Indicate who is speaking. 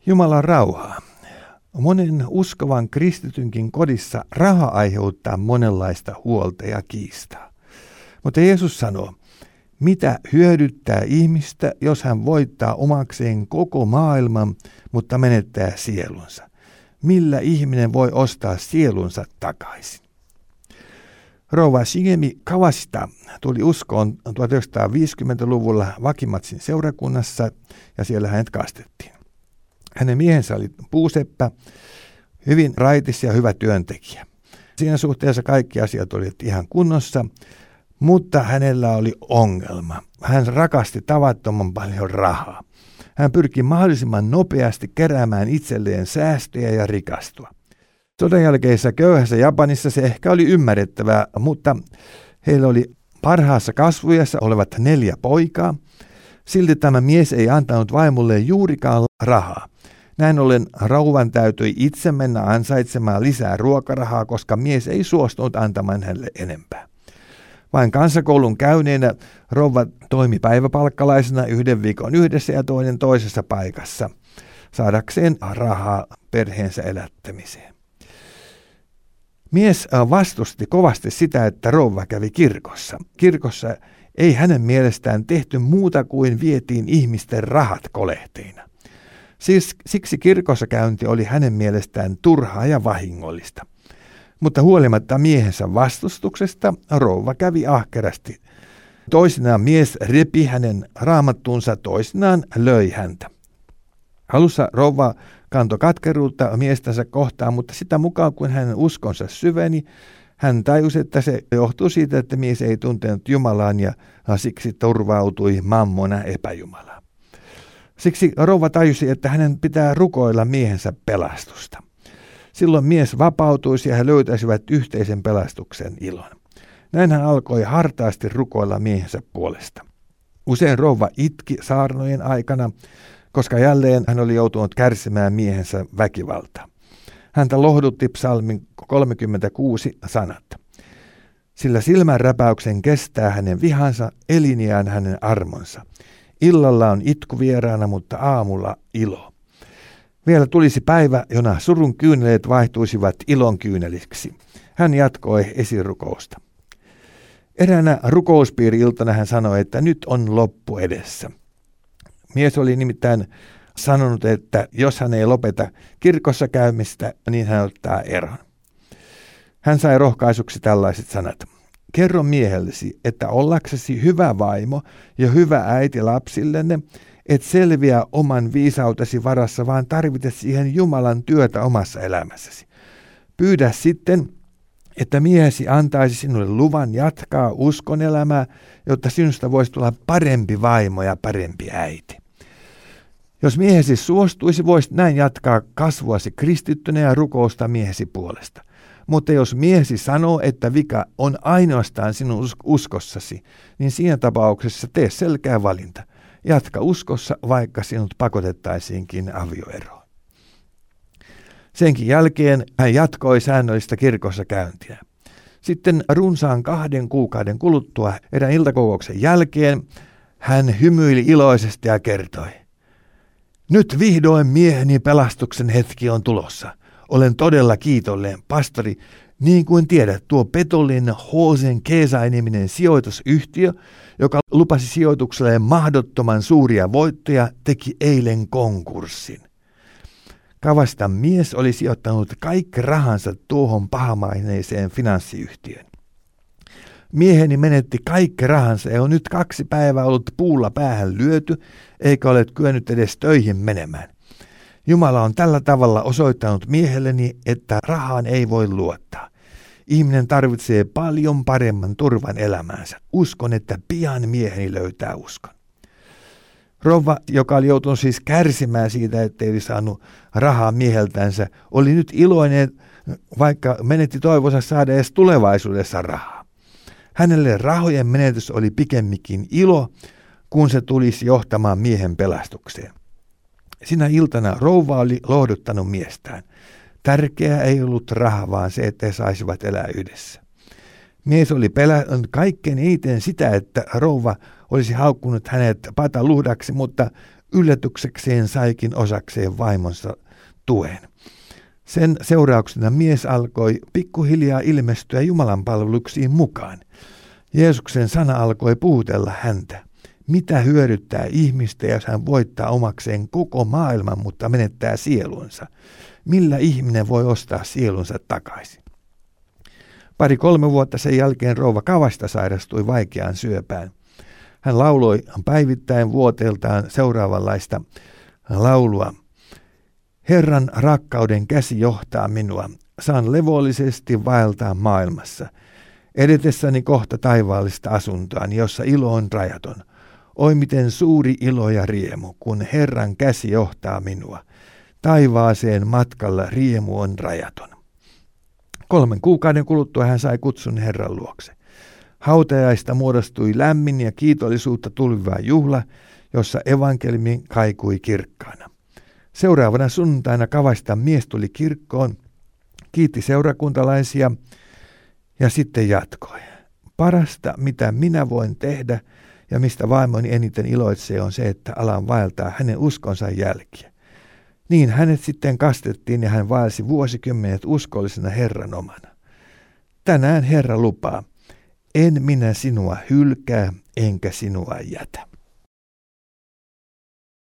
Speaker 1: Jumalan rauhaa. Monen uskovan kristitynkin kodissa raha aiheuttaa monenlaista huolta ja kiistaa. Mutta Jeesus sanoo, mitä hyödyttää ihmistä, jos hän voittaa omakseen koko maailman, mutta menettää sielunsa? Millä ihminen voi ostaa sielunsa takaisin? Rouva Shigemi Kawashita tuli uskoon 1950-luvulla Wakimatsin seurakunnassa ja siellä hänet kastettiin. Hänen miehensä oli puuseppä, hyvin raitis ja hyvä työntekijä. Siinä suhteessa kaikki asiat olivat ihan kunnossa, mutta hänellä oli ongelma. Hän rakasti tavattoman paljon rahaa. Hän pyrki mahdollisimman nopeasti keräämään itselleen säästöjä ja rikastua. Sodan jälkeisessä köyhässä Japanissa se ehkä oli ymmärrettävää, mutta heillä oli parhaassa kasvuiässä olevat 4 poikaa. Silti tämä mies ei antanut vaimolle juurikaan rahaa. Näin ollen rouvan täytyi itse mennä ansaitsemaan lisää ruokarahaa, koska mies ei suostunut antamaan hänelle enempää. Vain kansakoulun käyneenä rouva toimi päiväpalkkalaisena 1 viikon yhdessä ja toinen toisessa paikassa, saadakseen rahaa perheensä elättämiseen. Mies vastusti kovasti sitä, että rouva kävi kirkossa. Kirkossa ei hänen mielestään tehty muuta kuin vietiin ihmisten rahat kolehteina. Siksi kirkossa käynti oli hänen mielestään turhaa ja vahingollista. Mutta huolimatta miehensä vastustuksesta rouva kävi ahkerasti. Toisinaan mies repi hänen raamattuunsa, toisinaan löi häntä. Alussa rouva kantoi katkeruutta miestänsä kohtaan, mutta sitä mukaan kun hänen uskonsa syveni, hän tajusi, että se johtui siitä, että mies ei tuntenut Jumalaan ja siksi turvautui mammona epäjumalaan. Siksi rouva tajusi, että hänen pitää rukoilla miehensä pelastusta. Silloin mies vapautuisi ja he löytäisivät yhteisen pelastuksen ilon. Näin hän alkoi hartaasti rukoilla miehensä puolesta. Usein rouva itki saarnojen aikana, koska jälleen hän oli joutunut kärsimään miehensä väkivaltaa. Häntä lohdutti psalmin 36 sanat. Sillä silmänräpäyksen kestää hänen vihansa, eliniään hänen armonsa. Illalla on itku vieraana, mutta aamulla ilo. Vielä tulisi päivä, jona surun kyyneleet vaihtuisivat ilon kyyneliksi. Hän jatkoi esirukousta. Eräänä rukouspiiri-iltana hän sanoi, että nyt on loppu edessä. Mies oli nimittäin sanonut, että jos hän ei lopeta kirkossa käymistä, niin hän ottaa eron. Hän sai rohkaisuksi tällaiset sanat. Kerro miehellesi, että ollaksesi hyvä vaimo ja hyvä äiti lapsillenne, et selviä oman viisautesi varassa, vaan tarvitset siihen Jumalan työtä omassa elämässäsi. Pyydä sitten, että miehesi antaisi sinulle luvan jatkaa uskon elämää, jotta sinusta voisi tulla parempi vaimo ja parempi äiti. Jos miehesi suostuisi, voisit näin jatkaa kasvuasi kristittynä ja rukousta miehesi puolesta. Mutta jos miehesi sanoo, että vika on ainoastaan sinun uskossasi, niin siinä tapauksessa tee selkeä valinta. Jatka uskossa, vaikka sinut pakotettaisiinkin avioeroon. Senkin jälkeen hän jatkoi säännöllistä kirkossa käyntiä. Sitten runsaan 2 kuukauden kuluttua erään iltakokouksen jälkeen hän hymyili iloisesti ja kertoi. Nyt vihdoin mieheni pelastuksen hetki on tulossa. Olen todella kiitollinen, pastori. Niin kuin tiedät, tuo Petolin Hosen Keesai-niminen sijoitusyhtiö, joka lupasi sijoitukselle mahdottoman suuria voittoja, teki eilen konkurssin. Kawashitan mies oli sijoittanut kaikki rahansa tuohon pahamaineiseen finanssiyhtiöön. Mieheni menetti kaikki rahansa ja on nyt 2 päivää ollut puulla päähän lyöty, eikä ole kyennyt edes töihin menemään. Jumala on tällä tavalla osoittanut miehelleni, että rahaan ei voi luottaa. Ihminen tarvitsee paljon paremman turvan elämäänsä. Uskon, että pian mieheni löytää uskon. Rouva, joka oli joutunut siis kärsimään siitä, ettei olisi saanut rahaa mieheltänsä, oli nyt iloinen, vaikka menetti toivonsa saada edes tulevaisuudessa rahaa. Hänelle rahojen menetys oli pikemminkin ilo, kun se tulisi johtamaan miehen pelastukseen. Sinä iltana rouva oli lohduttanut miestään. Tärkeää ei ollut raha, vaan se, että he saisivat elää yhdessä. Mies oli pelännyt kaikkein eniten sitä, että rouva olisi haukkunut hänet pataluhdaksi, mutta Yllätyksekseen saikin osakseen vaimonsa tuen. Sen seurauksena mies alkoi pikkuhiljaa ilmestyä Jumalan palveluksiin mukaan. Jeesuksen sana alkoi puhutella häntä. Mitä hyödyttää ihmistä, jos hän voittaa omakseen koko maailman, mutta menettää sielunsa? Millä ihminen voi ostaa sielunsa takaisin? 2-3 vuotta sen jälkeen rouva Kavasta sairastui vaikeaan syöpään. Hän lauloi päivittäin vuoteeltaan seuraavanlaista laulua. Herran rakkauden käsi johtaa minua. Saan levollisesti vaeltaa maailmassa. Edetessäni kohta taivaallista asuntoani, jossa ilo on rajaton. Oi miten suuri ilo ja riemu, kun Herran käsi johtaa minua. Taivaaseen matkalla riemu on rajaton. 3 kuukauden kuluttua hän sai kutsun Herran luokse. Hautajaista muodostui lämmin ja kiitollisuutta tulviva juhla, jossa evankeliumi kaikui kirkkaana. Seuraavana sunnuntaina Kavastan mies tuli kirkkoon, kiitti seurakuntalaisia ja sitten jatkoi. Parasta, mitä minä voin tehdä ja mistä vaimoni eniten iloitsee, on se, että alan vaeltaa hänen uskonsa jälkiä. Niin hänet sitten kastettiin ja hän vaelsi vuosikymmenet uskollisena Herran omana. Tänään Herra lupaa, en minä sinua hylkää enkä sinua jätä.